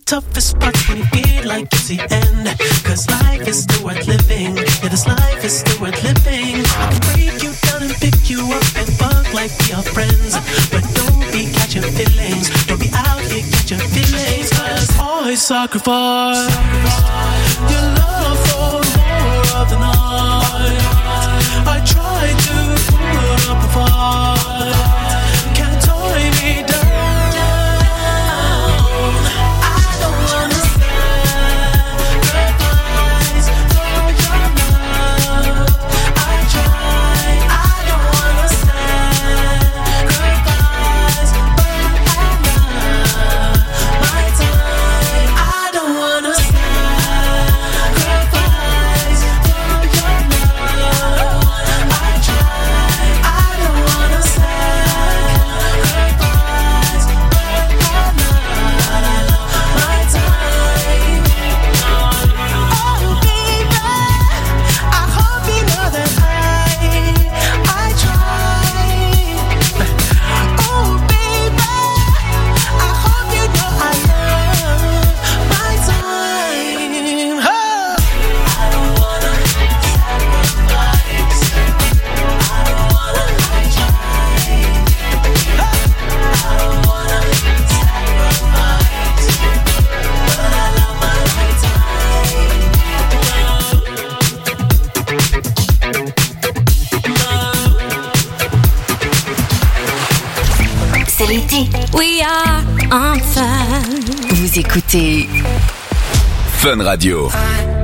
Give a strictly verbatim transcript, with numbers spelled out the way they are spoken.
toughest parts when you feel like it's the end. Cause life is still worth living. Yeah, this life is still worth living. I can break you down and pick you up and fuck like we are friends. But don't be catching feelings. Don't be out here catching feelings. Cause I sacrifice your love for more of the night. I try to put up a fight. Can't tie me down. We are on fun. Vous écoutez Fun Radio. I